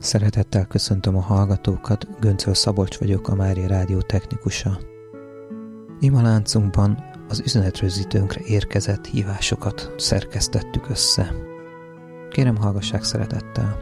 Szeretettel köszöntöm a hallgatókat, Göncöl Szabolcs vagyok, a Mária Rádió technikusa. Imaláncunkban az üzenetrögzítőnkre érkezett hívásokat szerkesztettük össze. Kérem, hallgassák szeretettel.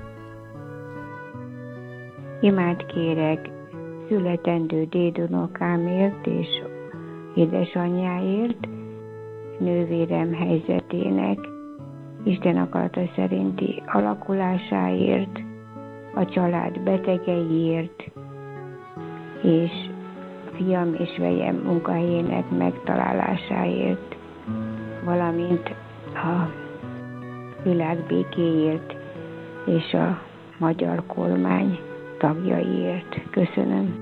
Imát kérek születendő dédunokámért és édesanyjáért, nővérem helyzetének, Isten akarata szerinti alakulásáért, a család betegeiért, és fiam és vejem munkahelyének megtalálásáért, valamint a világ békéért és a magyar kormány tagjaiért. Köszönöm.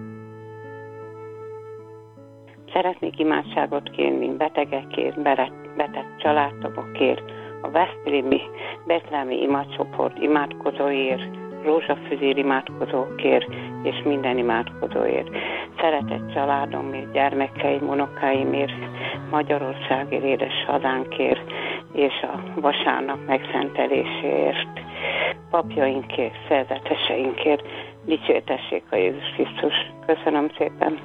Szeretnék imádságot kérni betegekért, beteg családtagokért, a veszprémi betlehemi imacsoport imádkozóért, rózsafüzér imádkozókért és minden imádkozóért. Szeretett családomért, gyermekeim, unokáimért, Magyarországért, édes hazánkért és a vasárnap megszenteléséért, papjainkért, szerzeteseinkért, dicsértessék a Jézus Krisztus. Köszönöm szépen!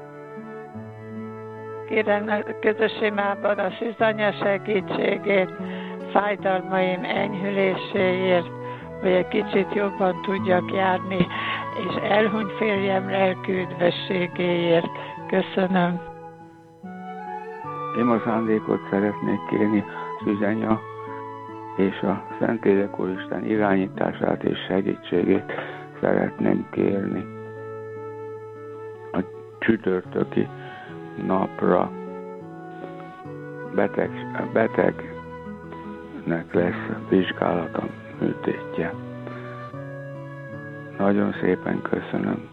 Kérem a közösségében a szűzanya segítségét, fájdalmaim enyhüléséért, hogy egy kicsit jobban tudjak járni, és elhunyt férjem lelkű üdvösségéért. Köszönöm. Én a szándékot szeretnék kérni, Szűzanya és a Szentlélek Úristen irányítását és segítségét szeretném kérni. A csütörtöki napra betegnek lesz vizsgálata, műtétje. Nagyon szépen köszönöm.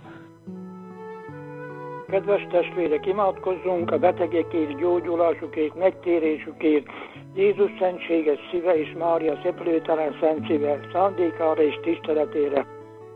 Kedves testvérek, imádkozzunk a betegekért, gyógyulásukért, megtérésükért, Jézus szentséges szíve és Mária szeplőtelen szent szíve szándékára és tiszteletére.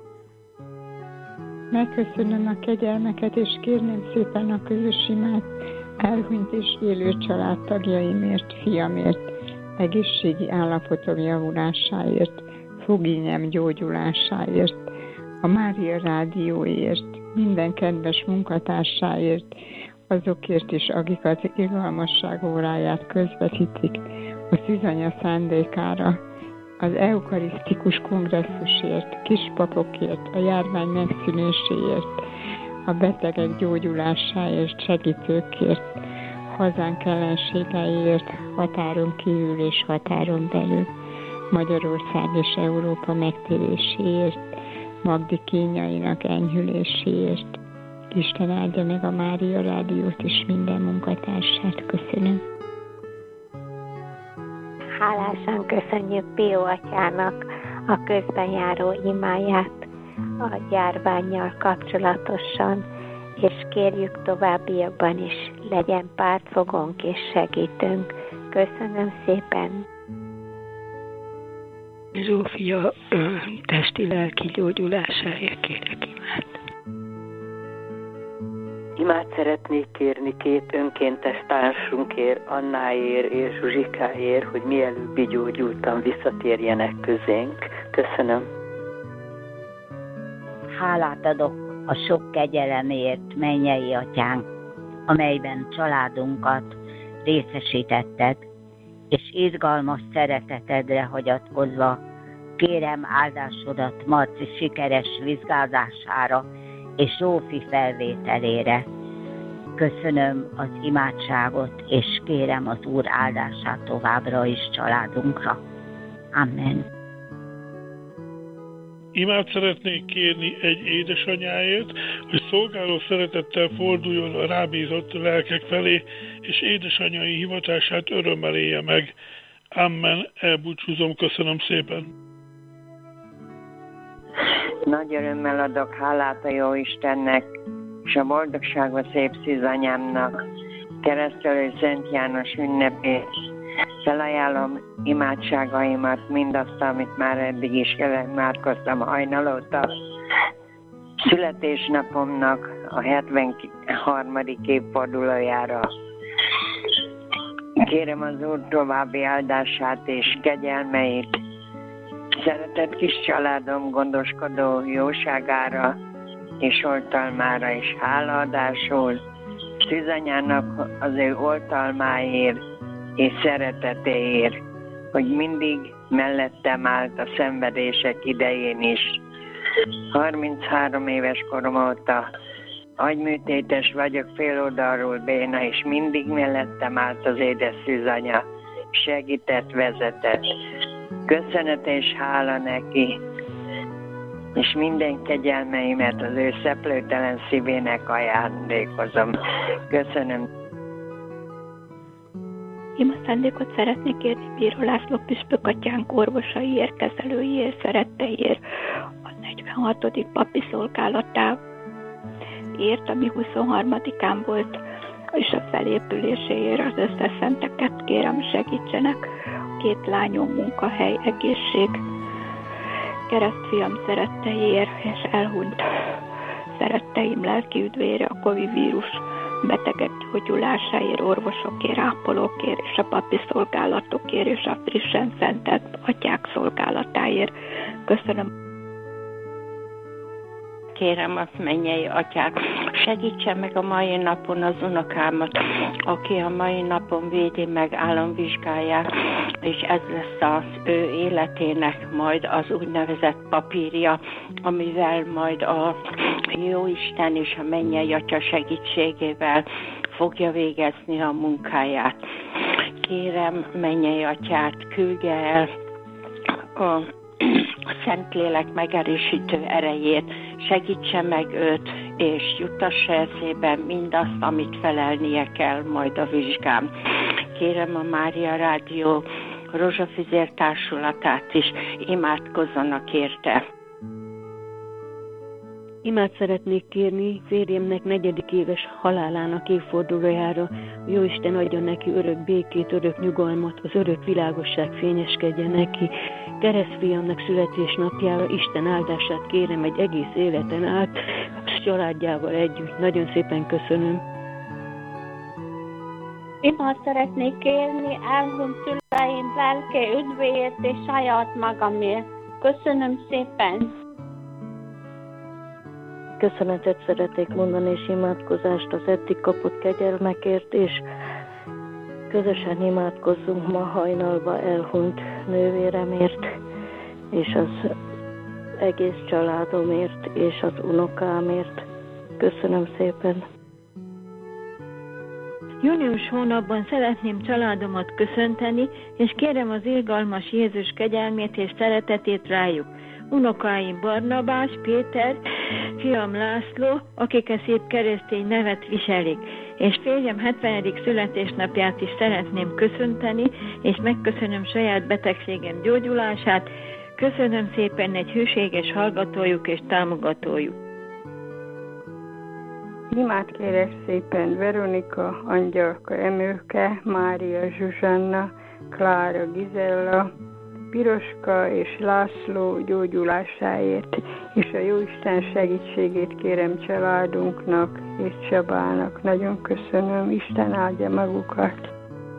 Megköszönöm a kegyelmeket, és kérném szépen a közös imát elhunyt és élő családtagjaimért, fiamért, egészségi állapotom javulásáért, fogényem gyógyulásáért, a Mária Rádióért, minden kedves munkatársáért, azokért is, akik az irgalmasság óráját közvetítik, a Szűzanya szándékára, az eukarisztikus kongresszusért, kispapokért, a járvány megszűnéséért, a betegek gyógyulásáért, segítőkért, hazánk ellenségeiért, határon kívül és határon belül, Magyarország és Európa megtéréséért, Magdi kínjainak enyhüléséért. Isten áldja meg a Mária Rádiót és minden munkatársát. Köszönöm. Hálásan köszönjük Pió atyának a közben járó imáját a járvánnyal kapcsolatosan, és kérjük továbbiakban is legyen pártfogónk és segítőnk. Köszönöm szépen. Zsófia testi-lelki gyógyulásáért kérek imát. Imát szeretnék kérni két önkéntes társunkért, Annáért és Zsuzsikáért, hogy mielőbb gyógyultan visszatérjenek közénk. Köszönöm. Hálát adok a sok kegyelemért, mennyei atyánk, amelyben családunkat részesítetted, és izgalmas szeretetedre hagyatkozva kérem áldásodat Marci sikeres vizsgázására és Zsófi felvételére. Köszönöm az imádságot, és kérem az Úr áldását továbbra is családunkra. Amen. Imát szeretnék kérni egy édesanyáért, hogy szolgáló szeretettel forduljon a rábízott lelkek felé, és édesanyai hivatását örömmel élje meg. Amen. Elbúcsúzom. Köszönöm szépen. Nagy örömmel adok hálát a Jóistennek, és a boldogságot szép szűzanyámnak, Keresztelő Szent János ünnepét. Felajánlom imádságaimat, mindazt, amit már eddig is imádkoztam hajnal óta. Születésnapomnak a 73. évfordulójára. Kérem az Úr további áldását és kegyelmeit, szeretett kis családom gondoskodó jóságára és oltalmára is hálaadásul, Szűzanyának az ő oltalmáért és szeretetéért, hogy mindig mellettem állt a szenvedések idején is. 33 éves korom óta agyműtétes vagyok, féloldalról béna, és mindig mellettem állt az édes Szűzanya, segített, vezetett. Köszönet és hála neki, és minden kegyelmeimet az ő szeplőtelen szívének ajándékozom. Köszönöm. Ima szándékot szeretnék kérni Bíró László püspök atyánk orvosaiért, kezelőiért, szeretteiért, a 46. papi szolgálatáért, ami 23-án volt, és a felépüléséért az összes szenteket kérem segítsenek. 2 lányom munkahely, egészség, keresztfiam szeretteiért, és elhunyt szeretteim lelki üdvére, a Covid vírus betegek gyógyulásáért, orvosokért, ápolókért, és a papi szolgálatokért, és a frissen szentelt atyák szolgálatáért. Köszönöm. Kérem azt, mennyei atyák, segítsen meg a mai napon az unokámat, aki a mai napon védi meg, álomvizsgálják, és ez lesz az ő életének majd az úgynevezett papírja, amivel majd a Jóisten és a mennyei atya segítségével fogja végezni a munkáját. Kérem, mennyei atyát, küldje el a Szentlélek megerősítő erejét, segítse meg őt, és juttassa eszébe mindazt, amit felelnie kell majd a vizsgán. Kérem a Mária Rádió Rózsafüzér Társulatát is, imádkozzanak érte. Imát szeretnék kérni férjemnek 4. éves halálának évfordulójára. Jóisten adja neki örök békét, örök nyugalmat, az örök világosság fényeskedjen neki. Keresztfiamnak születésnapjára Isten áldását kérem egy egész életen át, családjával együtt. Nagyon szépen köszönöm. Imát szeretnék kérni elhunyt szüleim lelke üdvéért és saját magamért. Köszönöm szépen. Köszönetet szeretnék mondani és imádkozást az eddig kapott kegyelmekért, és közösen imádkozzunk ma hajnalba elhunyt nővéremért, és az egész családomért, és az unokámért. Köszönöm szépen. Június hónapban szeretném családomat köszönteni, és kérem az irgalmas Jézus kegyelmét és szeretetét rájuk. Unokáim Barnabás, Péter, fiam László, akik a szép keresztény nevet viselik, és férjem 70. születésnapját is szeretném köszönteni, és megköszönöm saját betegségem gyógyulását. Köszönöm szépen, egy hűséges hallgatójuk és támogatójuk. Imát kérek szépen Veronika, Angyalka Emőke, Mária Zsuzsanna, Klára Gizella, Piroska és László gyógyulásáért, és a Jóisten segítségét kérem családunknak és Csabának. Nagyon köszönöm, Isten áldja magukat.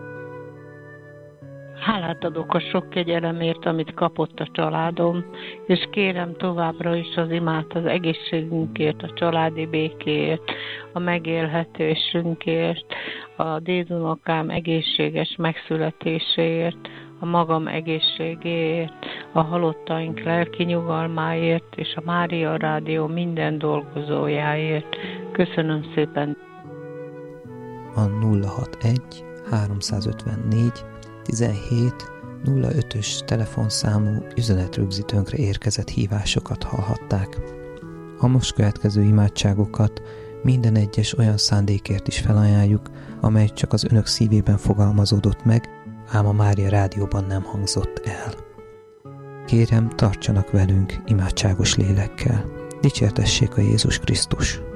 Hálát adok a sok kegyelemért, amit kapott a családom, és kérem továbbra is az imát az egészségünkért, a családi békéért, a megélhetésünkért, a dédunokám egészséges megszületéséért, a magam egészségéért, a halottaink lelki nyugalmáért, és a Mária Rádió minden dolgozójáért. Köszönöm szépen! A 061 354 17 05-ös telefonszámú üzenetrögzítőnkre érkezett hívásokat hallhatták. A most következő imádságokat minden egyes olyan szándékért is felajánljuk, amely csak az önök szívében fogalmazódott meg, ám a Mária Rádióban nem hangzott el. Kérem, tartsanak velünk imádságos lélekkel. Dicsértessék a Jézus Krisztus!